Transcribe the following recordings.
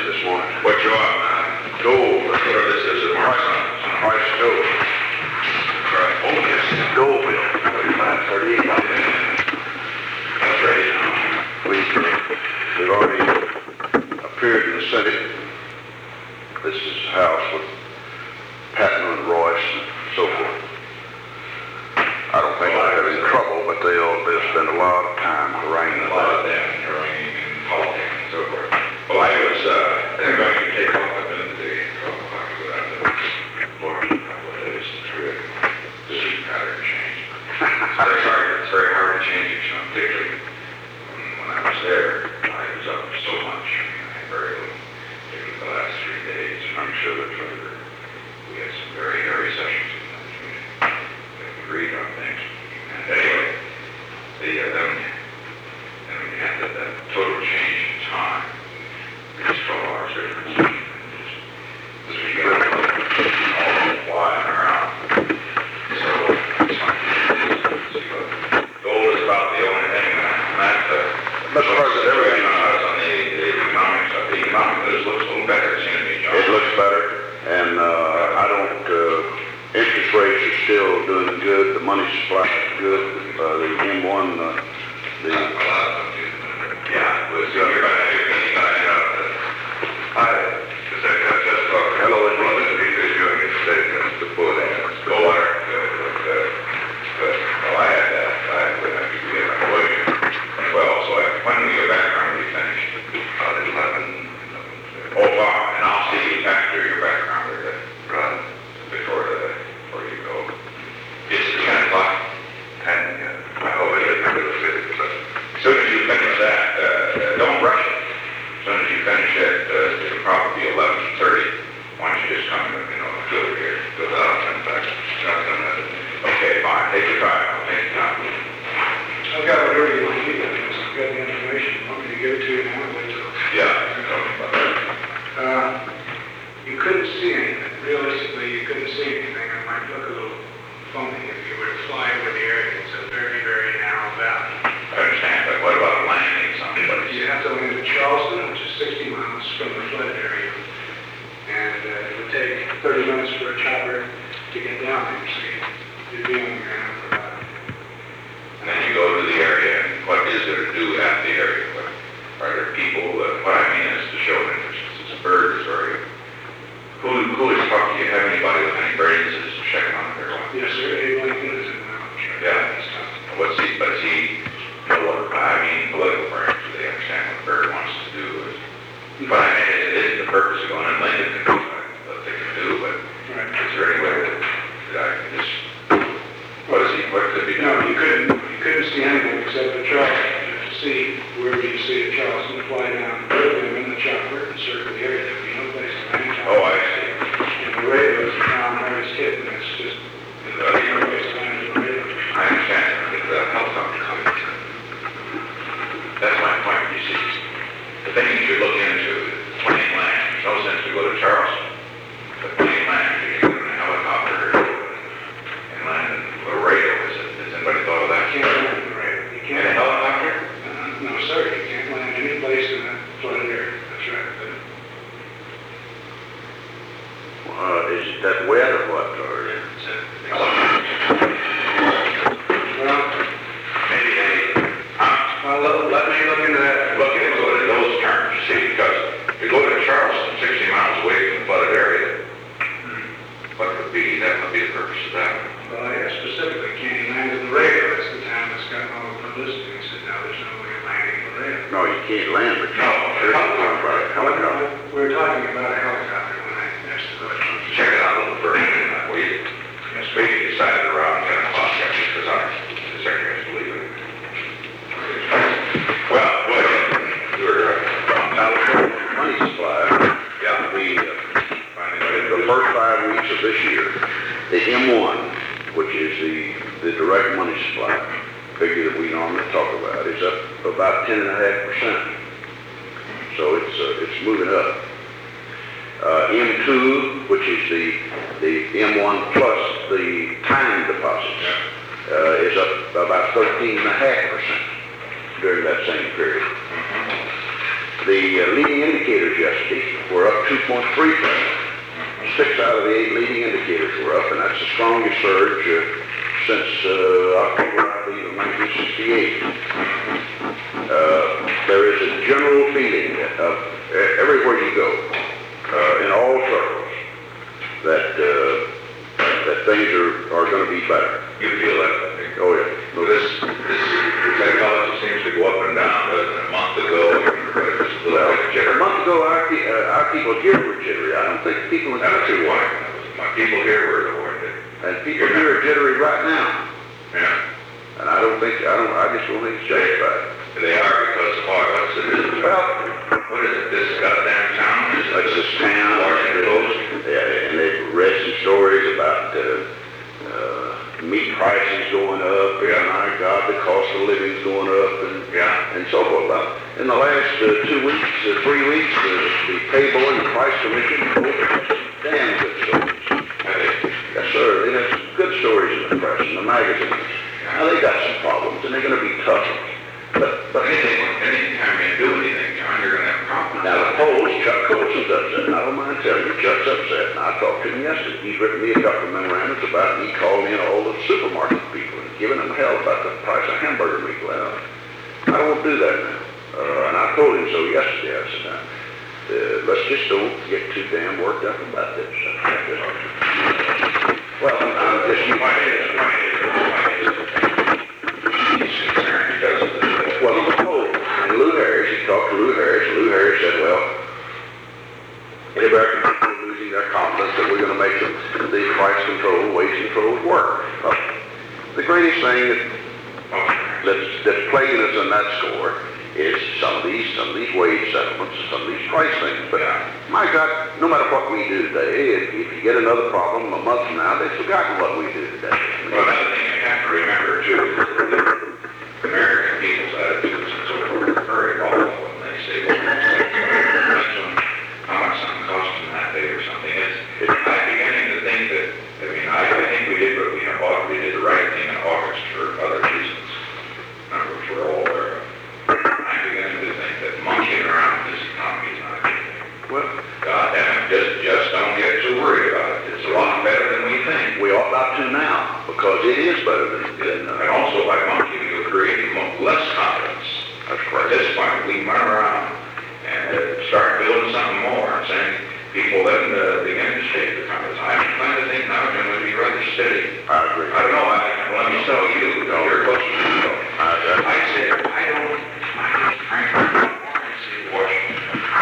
this morning. What you want? Gold. Or this is a Price of gold. Right. Oh, yes, gold bill. 35, 38. That's right. We've already appeared in the Senate. This is the House with Patton and Royce and so forth. I don't think they're having trouble, but they'll spend a lot of time haranguing A lot of them haranguing and politics and so forth. Well, I was going to take off. I've been to the 12 o'clock without the board for a couple of days. It's really the sheep pattern changed. It's very hard to change it, particularly when I was there. I was up so much. I had very little, particularly the last 3 days. I'm sure that's right. We had some very hairy sessions. Read on things. Anyway, then we had that total change in time. It's 12 hours difference. As we go all flying around. So it's fun. Gold is about the only thing that Mr. President, everything on the economics of the economic news looks a little better, it seems to me, John. it looks better, and I don't. Interest rates are still doing good. The money supply is good. The M1, Yeah, well, so you're going to end up hello, and he's doing it statements before that. Go water. Good. Well, I had that. I went up to get my lawyer. Well, so when we get back around, we finished at 11. Oh, wow. And I'll see you after your background there. Right. Before you go. It's 10 o'clock. 10, yeah. Oh, as soon as you finish that, don't rush it. As soon as you finish it, it'll probably be 11:30. Why don't you just come, go over here. Go down and back. Okay, fine. Take your time. I'll take your time. I've got whatever you want to do. I've got the information. Want me to give it to you now? Wait till. Yeah, tell me about that. You couldn't see anything. Realistically, you couldn't see anything. It might look a little funny if you were to fly over the area. It's a very, very narrow valley. I understand, but what about landing someplace? You have to land at Charleston, which is 60 miles from the flooded area. And it would take 30 minutes for a chopper to get down there. So you'd be on the ground for about. And then you go to the area, and what is there to do at the area? Are there people, what I mean is to show interest. It's a bird, or who is talking? Do you have anybody with any brains that is checking on their one? Yes, sir. Abe Lincoln is in the Yeah. Does he know what, I mean, political brains, do they understand what the bird wants to do? But I mean, it isn't the purpose of going in Lincoln to do what they can do, but Right. is there any way that I can just, what could be No, done? you couldn't see anything except the Charleston. You have to see wherever you see a Charleston, fly down, put them in the chopper, and circle the area. There'd be no place to land. Oh, I see. And the radio is the ground highest hit, and it's just no place to land in the radio. I understand. The helicopter coming. That's my point, you see. The thing you should look into, plane land. There's no sense to go to Charleston. The plane land, you can go in a helicopter and land with a radio. Has anybody thought of that? You can't land in the radio. You In can't. a helicopter? No, sir. You can't land any place in that flooded area. That's right. is that wet or what? Or Well, maybe let me look into that. Look into it in those terms, you see, because if you go to Charleston, 60 miles away from the flooded area, that would be the purpose of that. well, yeah, specifically, can you land in the radio? That's the town that's got all the publicity. He said, no, there's no way of landing in the radio. no, you can't land, but No, you're talking about a helicopter. We were talking about a helicopter when I asked the question. Check it out a little further. We decided around 10 o'clock, because the secretary is leaving. Well, you're Now, the money supply, yeah, the first 5 weeks of this year, the M1, which is the direct money supply, figure that we normally talk about, is up about 10.5%. So it's moving up. M2, which is the M1 plus the time deposits, is up about 13.5% during that same period. The leading indicators yesterday were up 2.3%. 6 out of the 8 leading indicators were up, and that's the strongest surge since October, I believe, of 1968. There is a general feeling of everywhere you go, in all circles, that things are going to be better. You feel that? Oh yeah. No, This psychology seems to go up and down, doesn't it? A month ago, everybody was a little bit a jittery. month ago, our people here were jittery. I don't think people in the That's country why. were. My people here were the one that, And people here are jittery right now. yeah. And I just don't think it's justified. They are because, what's it? Well, What is it, this goddamn town? like this town, Washington Post? yeah, and they've read some stories about meat prices going up, Yeah. and my God, the cost of living's going up, Yeah. and so forth. Well, in the last 2 weeks, 3 weeks, the pay board and the price commission both had some damn good stories. Yes, sir. They have some good stories in the press, in the magazines. Now, they got some problems, and they're going to be tough. But Anytime you do anything, John, you're gonna have problems. now, the polls, Chuck Colson's upset, and I don't mind telling you, Chuck's upset, and I talked to him yesterday. He's written me a couple of memorandums about it. He called in all the supermarket people and giving them hell about the price of hamburger meat. Well, I won't do that now. And I told him so yesterday. I said, now, let's just don't get too damn worked up about this. Well, I'm just... Well, he was told, and Lou Harris, he talked to Lou Harris. Lou Harris said, well, the American people are losing their confidence that we're going to make the price control, wage control work. Well, the greatest thing that's plaguing us on that score is some of these wage settlements and some of these price things. But my God, no matter what we do today, if you get another problem a month from now, they've forgotten what we do today. Well, another thing you have to remember, too, is the American people's attitudes and so forth are very volatile when they say, well, how much something cost them that day or something. I'm beginning to think that, I think we did the right thing in August for other reasons. Which we're all aware of. I'm beginning to think that monkeying around this economy is not a good thing. Well, God damn it, just don't get too worried about it. It's a lot better than we think. we ought not to now, because it is better than And also by monkeying, you're creating less confidence. that's At correct. this point, we can run around and start building something more and saying people then begin to shake the confidence. I'm trying to think now, Jim, would be rather steady. I agree. I don't know. Let me tell you, you're closer to me. I say, frankly, Washington.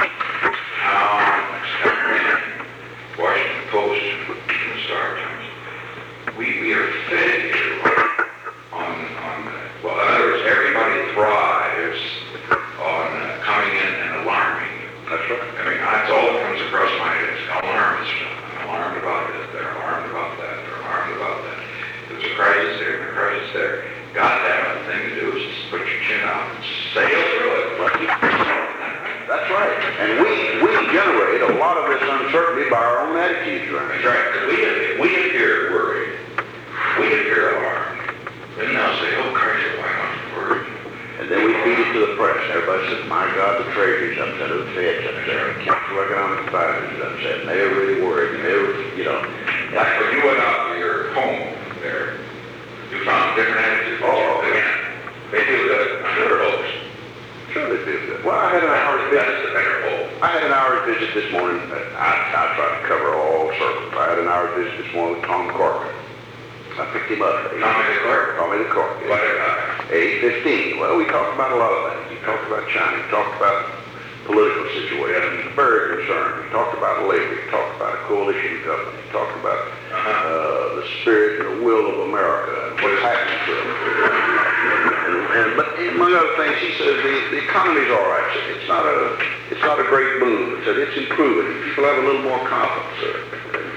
Washington Post and the Star Times. We are fed here on well, in other words, everybody thrives on coming in and alarming you. that's right. That's all that comes across my head. Alarmist. I'm alarmed about this. They're alarmed about that. They're alarmed about that. There's a crisis there and a crisis there. God damn it, the thing to do is just put your chin out and sail through it. That's right. And we generate a lot of this uncertainty by our own attitudes around it. That's right. We appear worried. We appear alarmed. Then they'll say, oh, Christ, why not worried? And then we feed it to the press. Everybody says, my God, the Treasury's upset, the Fed's upset, the Council of Economic Advisors is upset, and they're really worried, and they're, Like when you went out to your home there, you found different attitudes. Oh, again, they feel good. I'm sure folks. Sure they feel good. Well, I had an hour's That's visit. the better hope. I had an hour's visit this morning. I tried to cover all circles. I had an hour's visit this morning with Tom Corker. I picked him up. Tommy the clerk? Tommy the Cork. What about 8:15. Well, we talked about a lot of things. We talked about China. We talked about political situation. He's very concerned. We talked about labor. We talked about a coalition government. We talked about the spirit and the will of America and what's happening to them. But among other things, he says the economy's all right. It's not a great boom. He said it's improving. People have a little more confidence.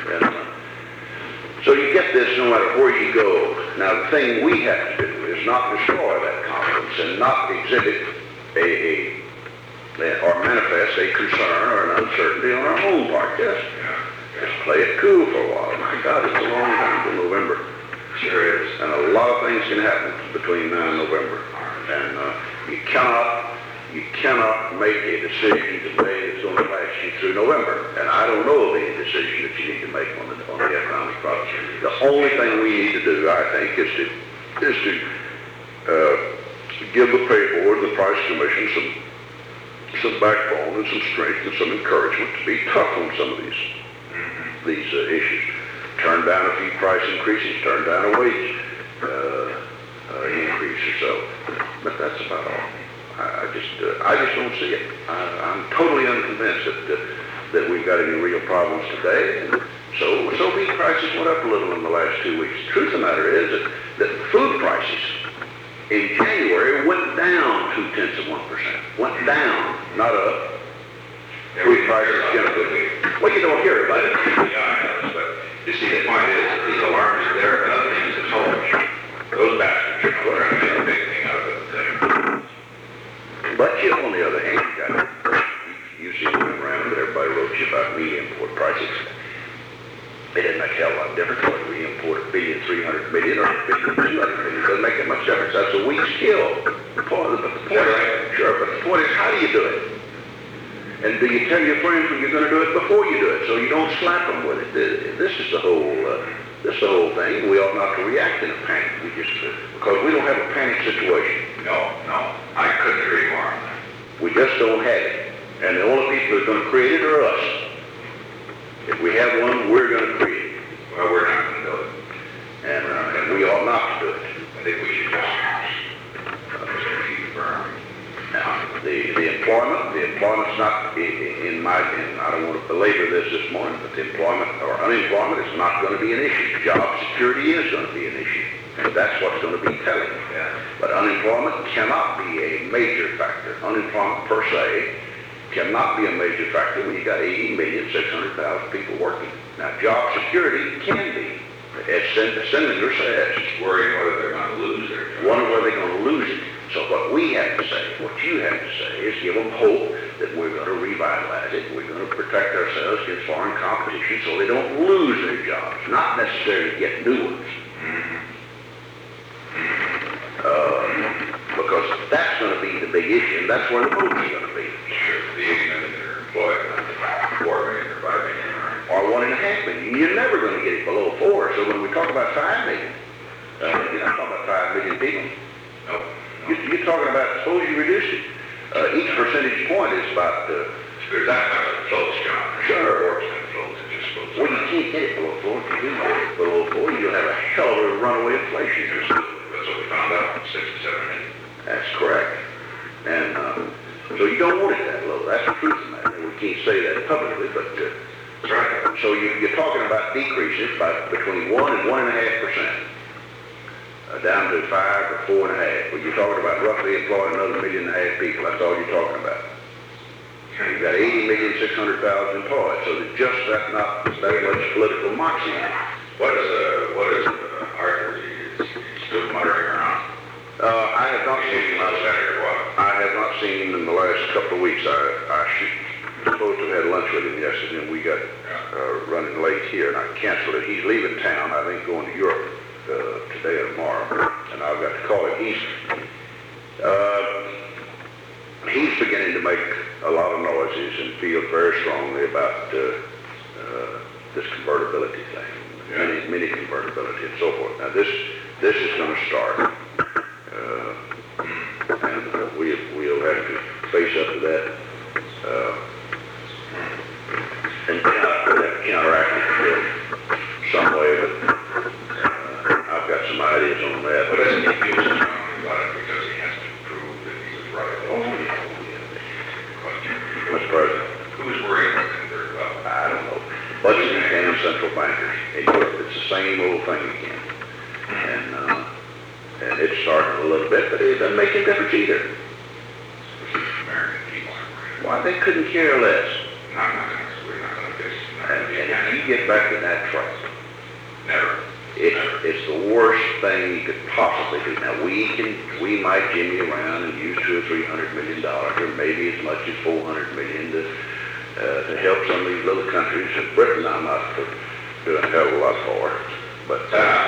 So you get this no matter where you go. Now, the thing we have to do is not destroy that confidence and not exhibit or manifest a concern or an uncertainty on our own part. Just play it cool for a while. My God, it's a long time till November. Sure is. And a lot of things can happen between now and November. And you cannot You cannot make a decision today that's going to last you through November. And I don't know of any decision that you need to make on the economic process. The only thing we need to do, I think, is to give the pay board, the price commission, some backbone and some strength and some encouragement to be tough on some of these issues. Turn down a few price increases, turn down a wage increase or so. But that's about all. I just don't see it. I'm totally unconvinced that we've got any real problems today. And so beef prices went up a little in the last 2 weeks. The truth of the matter is that food prices in January went down 0.2%. Went down, not up. Food prices generally. Well, you don't hear about it. Yeah, but you see, the point is, these alarms are there, and other things are told. Those bastards are trying to make a big thing out of it. But you, on the other hand, you see going around that everybody wrote you about meat import prices. It didn't make a hell of a lot of difference whether we import $1.3 billion or $1.2 billion. It doesn't make that much difference. That's a weak skill. But the point is, how do you do it? And do you tell your friends when you're going to do it before you do it, so you don't slap them with it? This is the whole thing. We ought not to react in a panic. Because we don't have a panic situation. No, I couldn't agree more on that. We just don't have it. And the only people that are going to create it are us. If we have one, we're going to create it. Well, we're not going to do it. And we ought not to do it. I think we should just keep it firm. Now, the employment's not, I don't want to belabor this morning, but the employment or unemployment is not going to be an issue. Job security is going to be an issue. And that's what's going to be telling. Yeah. But unemployment cannot be a major factor. Unemployment per se cannot be a major factor when you got 80,600,000 people working. Now, job security can be, as the senator says. Just worrying whether they're going to lose their job. Wonder whether they're going to lose it. So what we have to say, what you have to say, is give them hope that we're going to revitalize it. We're going to protect ourselves against foreign competition so they don't lose their jobs, not necessarily get new ones. Because that's going to be the big issue, and that's where the vote is going to be. Sure, the 8 million that are employed, not 4 million or 5 million. Or 1.5 million. You're never going to get it below 4. So when we talk about 5 million, you're not talking about 5 million people. No. You're talking about, suppose you reduce it. Each percentage point is about... There's that much that floats, John. Sure. 4% floats, it just floats. Well, you can't get it below 4. If you do get it below 4, you'll have a hell of a runaway inflation. That's what we found out, 6 to 7 million. That's correct. And so you don't want it that low. That's the truth of the matter. We can't say that publicly, but... That's right. So you're talking about decreases by between 1 and 1.5%. Down to 5 or 4.5. Well, you're talking about roughly employing another 1.5 million people. That's all you're talking about. You've got 80,600,000 employed, so there's just that much political moxie in it. What is Arthur? He's still muttering around. I have not seen him. Senator, what? I have not seen him in the last couple of weeks. I supposed to have had lunch with him yesterday, and we got running late here, and I canceled it. He's leaving town. I think going to Europe today or tomorrow, and I've got to call him. He's beginning to make a lot of noises and feel very strongly about this convertibility thing, mini convertibility and so forth. Now this is going to start, and we'll have to face up to that and counteract it some way, but I've got some ideas on that. But doesn't he feel so strongly about it because he has to prove that he was right? Oh, yeah. Mr. President. Who's worried about convertibility? I don't know. Budgeting and central bankers in Europe, it's the same old thing again. And it's starting a little bit, but it doesn't make a difference either. American people aren't worried. Why, they couldn't care less. We're not going to fix it. And if you get back to that trust, Never. it's the worst thing you could possibly do. Now, we might jimmy around and use $200 or $300 million, or maybe as much as $400 million to help some of these little countries. Britain, I'm not doing a hell of a lot for, but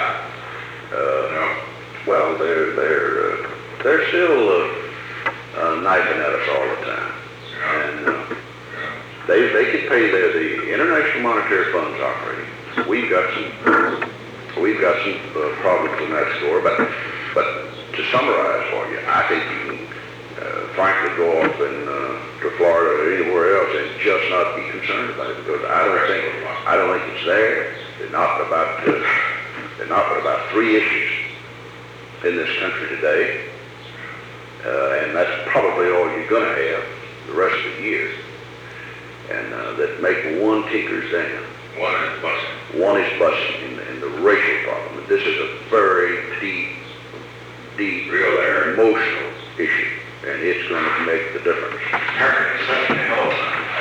No. well, they're still knifing at us all the time. Yeah. And Yeah. they could pay the International Monetary Fund's operating. We've got some problems in that score, but to summarize for you, I think you can frankly go off to Florida or anywhere else and just not be concerned about it, because I don't think it's there. They're not but about three issues in this country today, and that's probably all you're going to have the rest of the year, and that make one tinkers down. One is busing. One is busing in the racial problem. This is a very deep, Real area. emotional issue, and it's going to make the difference. America is such a hell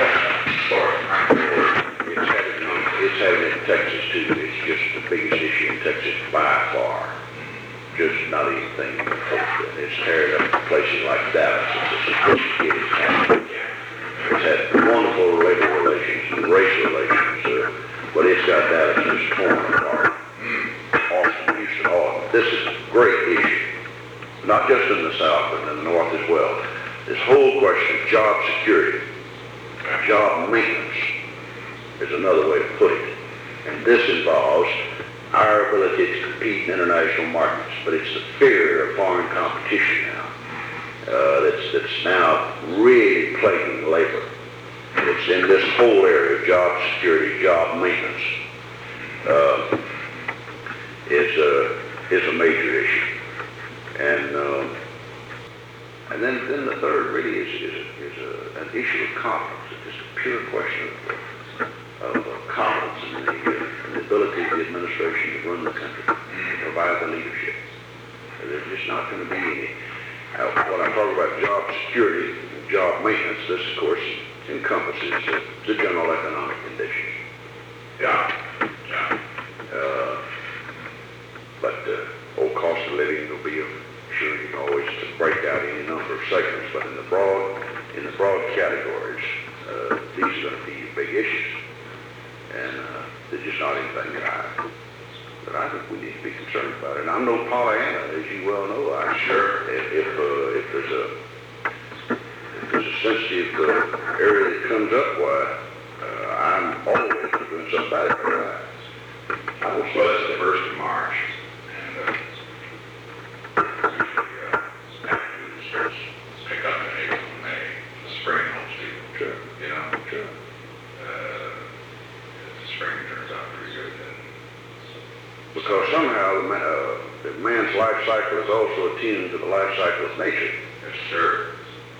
It's having it in Texas too. It's just the biggest issue in Texas by far. Just not anything close to it. It's tearing up places like Dallas. It's a sophisticated town. It's had wonderful labor relations and race relations, but it's got Dallas just torn apart. Austin, Houston, all. This is a great issue, not just in the South, but in the North as well. This whole question of job security, job maintenance, is another way to put it. And this involves our ability to compete in international markets, but it's the fear of foreign competition now that's now really plaguing labor. It's in this whole area of job security, job maintenance, is a major issue. And then the third really is an issue of confidence. It's just a pure question of confidence in the ability of the administration to run the country, to provide the leadership. There's just not going to be any. When I talk about job security and job maintenance, this, of course, encompasses the general economic conditions. Yeah. But old cost of living will be, sure, you can always break out any number of segments, but in the broad categories, these are going to be big issues. And they're just not anything that I think we need to be concerned about. And I'm no Pollyanna, as you well know. I'm sure if there's a sensitive area that comes up, why, I'm always doing something about it. Well, it's the 1st of March, and starts to pick up in April and May. The spring helps too. Sure. You know? Sure. If the spring turns out pretty good, then Because somehow the man's life cycle is also attuned to the life cycle of nature. yes, sir.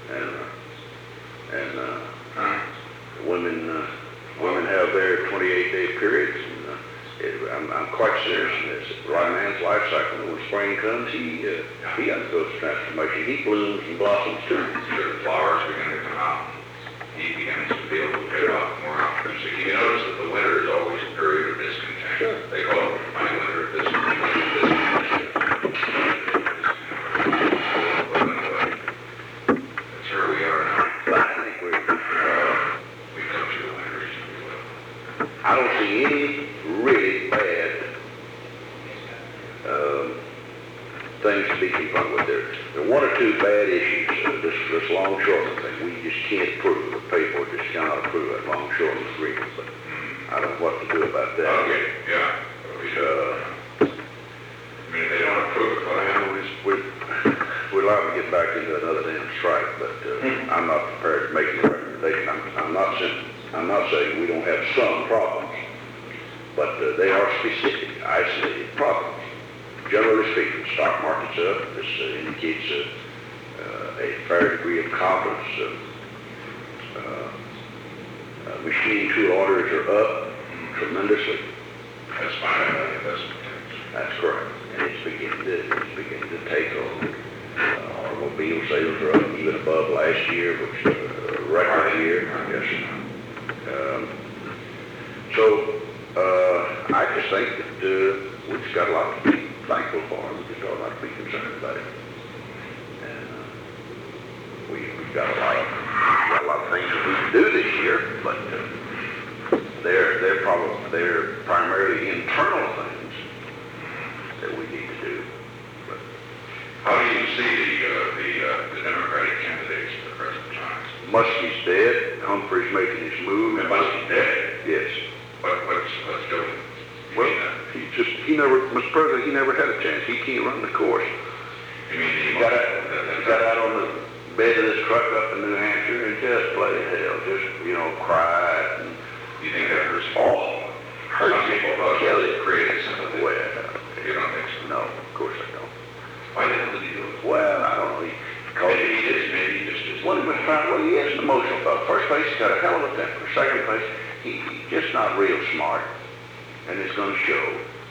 And women have their 28-day periods. And I'm quite serious in this. The right man's life cycle, when spring comes, he undergoes transformation. He blooms and blossoms too. Sure, the flowers begin to come out. He begins to be able to pick up more optimistic. You notice that the winter is always a period of discontent. Sure. They call it my winter of discontent. That's where we are now. But I think We come through the winter reasonably well. I don't see any really bad things to be confronted with there. There are one or two bad issues. This longshoreman thing, we just can't prove. The paper just cannot approve that longshoreman agreement. But I don't know what to do about that. Okay, yeah. I mean, if they don't approve it, what happens? We're liable to get back into another damn strike, but I'm not prepared to make any recommendation. I'm not saying we don't have some problems, but they are specific, isolated problems. Generally speaking, the stock market's up. This indicates a fair degree of confidence. Machine tool orders are up tremendously. That's fine, investment. That's correct. And it's beginning to take hold. Automobile sales are up even above last year, which is a record year, I guess. I just think that we've just got a lot to be thankful for. We just got a lot to be concerned about it. And we've got a lot of things that we can do this year, but they're primarily internal things that we need to do. But How do you see the Democratic candidates at the present time? Muskie's dead, Humphrey's making his move. And Muskie's dead. Yes. What's doing? Well, he never, Mr. President, he never had a chance. He can't run the course. You mean He got out on the bed of this truck up in New Hampshire and just played hell, just, cried and, you think that hurts? oh, hurt Some people thought it created sympathy. well, You don't think so? no, of course I don't. Why the hell did he do it? Well, I don't know. Maybe he just is. Well, he is an emotional fellow. First place, he's got a hell of a temper. Second place, he's just not real smart, and it's going to show.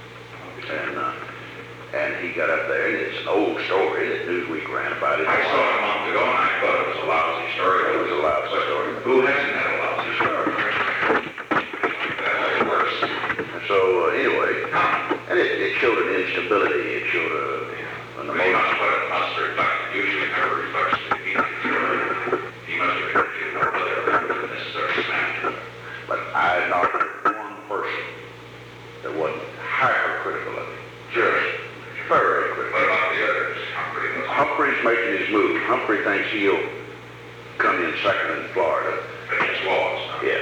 And he got up there, and it's an old story that Newsweek ran about it. I saw it a month ago, and I thought it was a lousy story. It was a lousy story. Who hasn't had a lousy story? That's worse. And so, anyway, and it showed an instability. It showed an But he emotion. must reflect, usually never reflects the people. He must have been whether necessary smash. But I not heard one person that wasn't hypercritical of it. Just very critical. What about the others? Humphrey's making his move. Humphrey thinks he'll come in second in Florida. Against laws. Yes.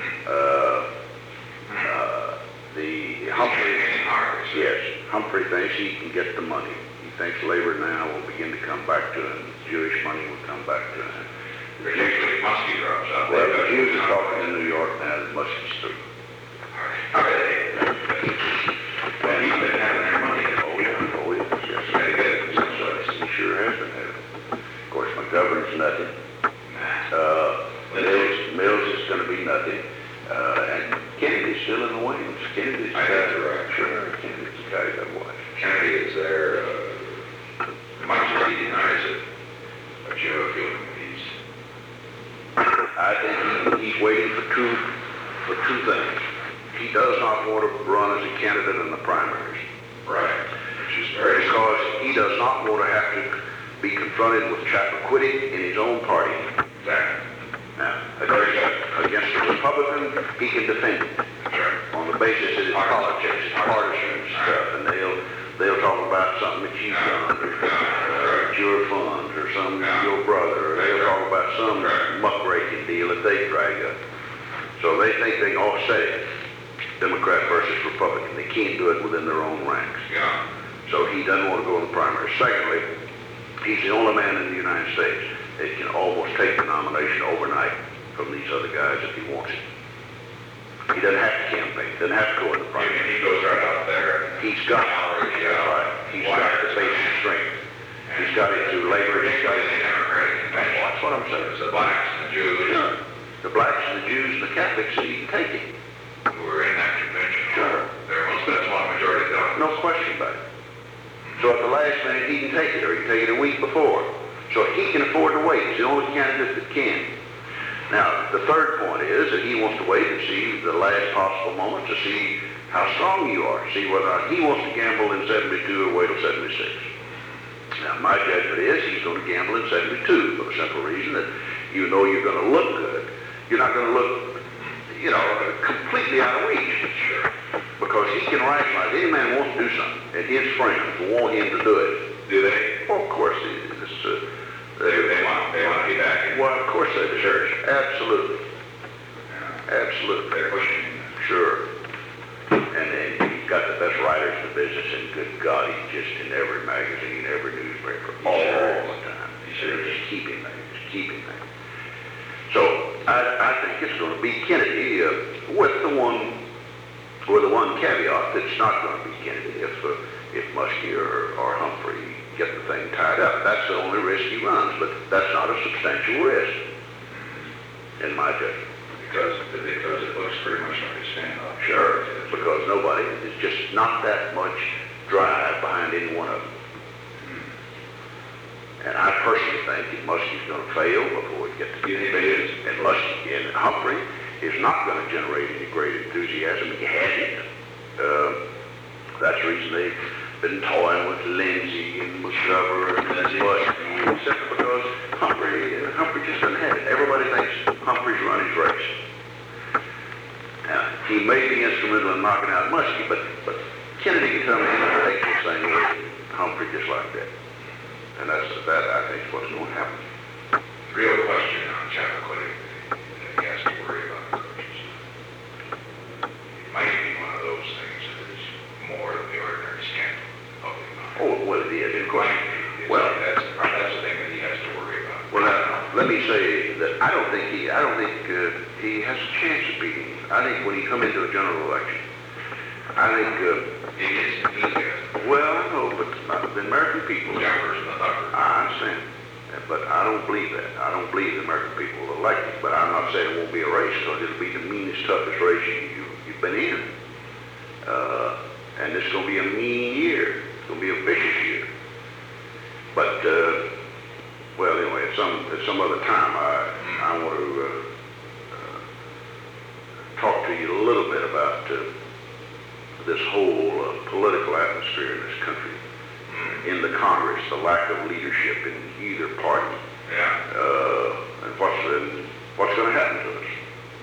The Humphrey. Yes. Humphrey thinks he can get the money. He thinks labor now will begin to come back to him. Jewish money will come back to him. Particularly Muskie drops out. Well, the Jews are talking in New York now that Muskie's through. How are they? Well, he's been having their money. Oh, yes. Very good. He sure has been having. Of course, McGovern's nothing. Mills is going to be nothing. And Kennedy's still in the wings. Kennedy's I think you're right. Sure, Kennedy's the guy you got to watch. Kennedy is there, much as he denies it, but you have a feeling I think he's waiting for two things. He does not want to run as a candidate in the primaries. right, which is very Because he does not want to have to be confronted with Chappaquiddick in his own party. exact. Now, against the Republican, he can defend it on the basis that it's politics, it's partisan stuff, and they'll talk about something that you've done, or your funds, or some your brother, or they'll talk about some muckraking deal that they drag up. So they think they can offset it, Democrat versus Republican. They can't do it within their own ranks. Yeah. So he doesn't want to go in the primary. Secondly, he's the only man in the United States that can almost take the nomination overnight from these other guys if he wants it. He doesn't have to campaign, doesn't have to go in the I mean, primary. he goes right out there. He's got He's got the basic strength. He's got it through labor. He's got it. The Democratic convention. That's what I'm saying. It's the blacks and the Jews Sure. The blacks and the Jews and the Catholics, he can take it. who were in that convention. Sure. That's one majority delegates. No question about it. So at the last minute, he can take it, or he can take it a week before. So he can afford to wait. He's the only candidate that can. Now, the third point is that he wants to wait and see the last possible moment to see how strong you are, see whether or not he wants to gamble in 72 or wait till 76. Now, my judgment is he's going to gamble in 72 for the simple reason that even though you're going to look good, you're not going to look, completely out of reach. Sure. Because he can rationalize. Any man wants to do something, and his friends want him to do it. Do they? Well, of course, They want to be back in. well, of course they do. Church. Absolutely. Yeah. Absolutely. They're pushing. Sure. And then you've got the best writers in the business, and good God, he's just in every magazine, every newspaper, all the time. So they just keep him there, just keep him there. So I think it's going to be Kennedy with the one caveat that it's not going to be Kennedy if Muskie or Humphrey get the thing tied up. That's the only risk he runs, but that's not a substantial risk, in my judgment. Because it looks pretty much like a standoff. Sure, because there's just not that much drive behind any one of them. And I personally think that Muskie's going to fail before we get to the debate. And Muskie and Humphrey is not going to generate any great enthusiasm. He hasn't. That's the reason they've been toying with Lindsay and McGovern and Muskie, simply because Humphrey just doesn't have it. Everybody thinks Humphrey's run his race. Now, he may be instrumental in knocking out Muskie, but Kennedy can tell me anything thing with Humphrey just like that. And that, I think, is what's going to happen. The real question on Chappaquiddick that he has to worry about, of course, is it might be one of those things that is more than the ordinary scandal of the economy. Oh, well, it is, of course. Well, That's the thing that he has to worry about. well, let me say that I don't think he has a chance of beating. I think when he come into a general election, I think, It is enthusiasm. well, I know, but the American people, Jumpers and the thumpers. I understand, but I don't believe that. I don't believe the American people will elect him, but I'm not saying it won't be a race, because it'll be the meanest, toughest race you've been in. And it's going to be a mean year. It's going to be a vicious year. But, well, anyway, at some other time, I want to talk to you a little bit about this whole political atmosphere in this country. In the Congress, the lack of leadership in either party, Yeah. and what's going to happen to us.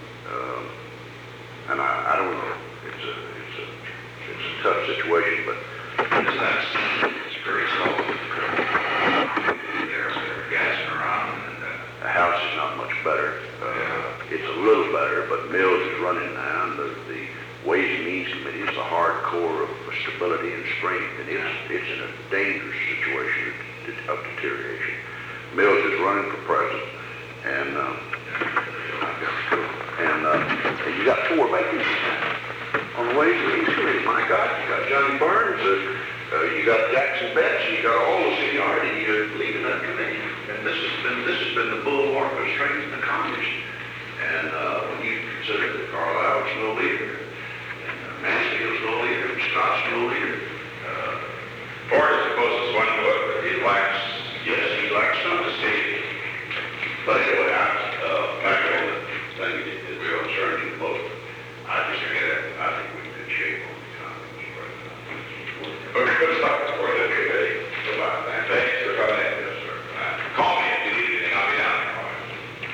And I don't know. It's a tough situation, but Isn't that it's very slow. They're gassing around and the House is not much better. It's a little better, but Mills is running now, and the Ways and Means Committee is the hard core of stability and strength, and it's in a dangerous situation of deterioration. Mills is running for president, and you got 4 vacancies on the Ways and Means Committee. My God, you got Johnny Burns, you got Jackson Betts, you got all the seniority leaders